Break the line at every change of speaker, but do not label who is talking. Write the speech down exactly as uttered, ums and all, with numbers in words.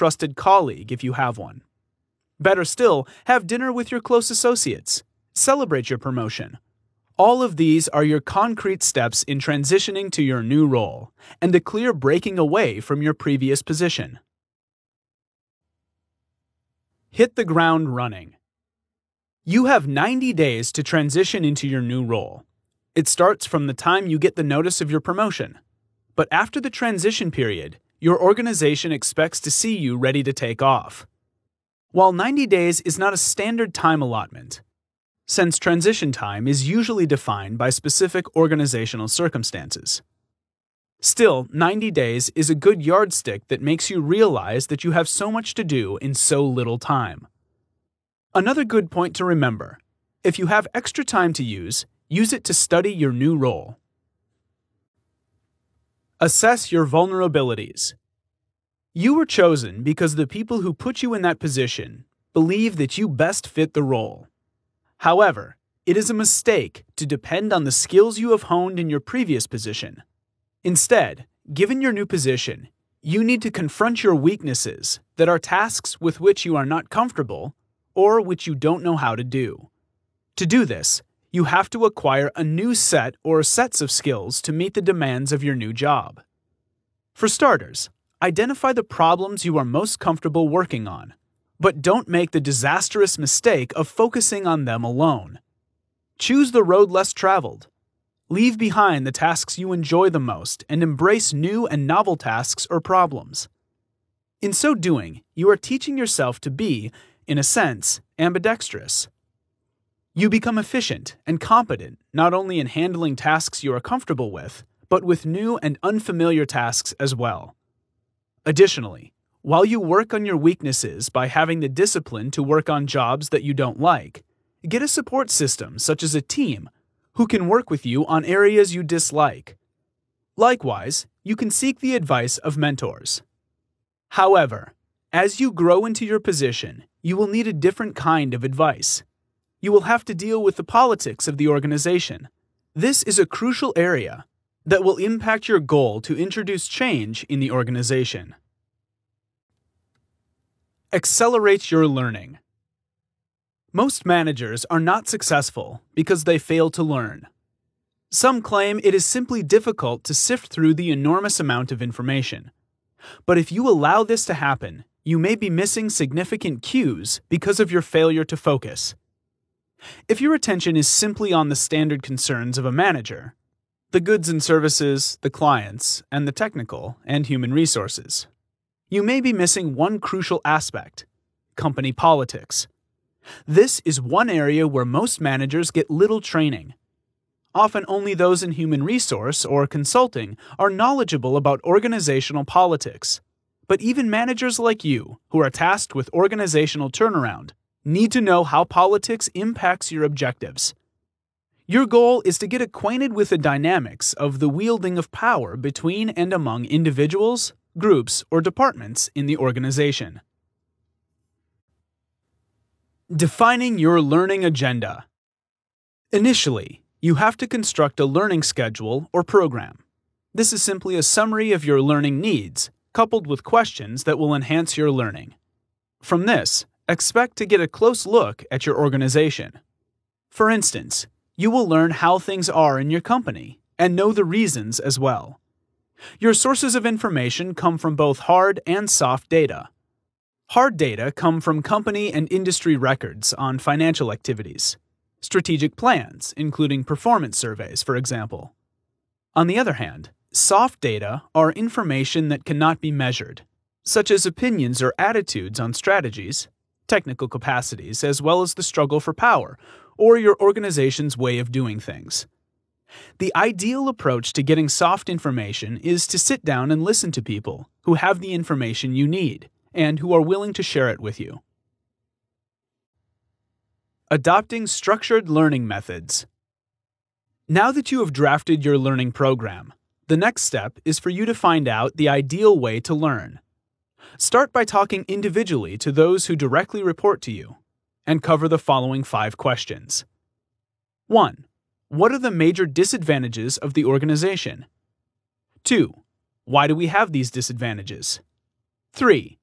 trusted colleague if you have one. Better still, have dinner with your close associates. Celebrate your promotion. All of these are your concrete steps in transitioning to your new role and a clear breaking away from your previous position. Hit the ground running. You have ninety days to transition into your new role. It starts from the time you get the notice of your promotion. But after the transition period, your organization expects to see you ready to take off. While ninety days is not a standard time allotment, since transition time is usually defined by specific organizational circumstances. Still, ninety days is a good yardstick that makes you realize that you have so much to do in so little time. Another good point to remember: if you have extra time to use, use it to study your new role. Assess your vulnerabilities. You were chosen because the people who put you in that position believe that you best fit the role. However, it is a mistake to depend on the skills you have honed in your previous position. Instead, given your new position, you need to confront your weaknesses that are tasks with which you are not comfortable or which you don't know how to do. To do this, you have to acquire a new set or sets of skills to meet the demands of your new job. For starters, identify the problems you are most comfortable working on, but don't make the disastrous mistake of focusing on them alone. Choose the road less traveled. Leave behind the tasks you enjoy the most and embrace new and novel tasks or problems. In so doing, you are teaching yourself to be, in a sense, ambidextrous. You become efficient and competent not only in handling tasks you are comfortable with, but with new and unfamiliar tasks as well. Additionally, while you work on your weaknesses by having the discipline to work on jobs that you don't like, get a support system such as a team who can work with you on areas you dislike. Likewise, you can seek the advice of mentors. However, as you grow into your position, you will need a different kind of advice. You will have to deal with the politics of the organization. This is a crucial area that will impact your goal to introduce change in the organization. Accelerate your learning. Most managers are not successful because they fail to learn. Some claim it is simply difficult to sift through the enormous amount of information. But if you allow this to happen, you may be missing significant cues because of your failure to focus. If your attention is simply on the standard concerns of a manager, the goods and services, the clients, and the technical and human resources, you may be missing one crucial aspect: company politics. This is one area where most managers get little training. Often only those in human resource or consulting are knowledgeable about organizational politics. But even managers like you, who are tasked with organizational turnaround, need to know how politics impacts your objectives. Your goal is to get acquainted with the dynamics of the wielding of power between and among individuals, groups, or departments in the organization. Defining your learning agenda. Initially, you have to construct a learning schedule or program. This is simply a summary of your learning needs, coupled with questions that will enhance your learning. From this, expect to get a close look at your organization. For instance, you will learn how things are in your company and know the reasons as well. Your sources of information come from both hard and soft data. Hard data come from company and industry records on financial activities, strategic plans, including performance surveys, for example. On the other hand, soft data are information that cannot be measured, such as opinions or attitudes on strategies, technical capacities, as well as the struggle for power, or your organization's way of doing things. The ideal approach to getting soft information is to sit down and listen to people who have the information you need and who are willing to share it with you. Adopting structured learning methods. Now that you have drafted your learning program, the next step is for you to find out the ideal way to learn. Start by talking individually to those who directly report to you, and cover the following five questions. one. What are the major disadvantages of the organization? two. Why do we have these disadvantages? three.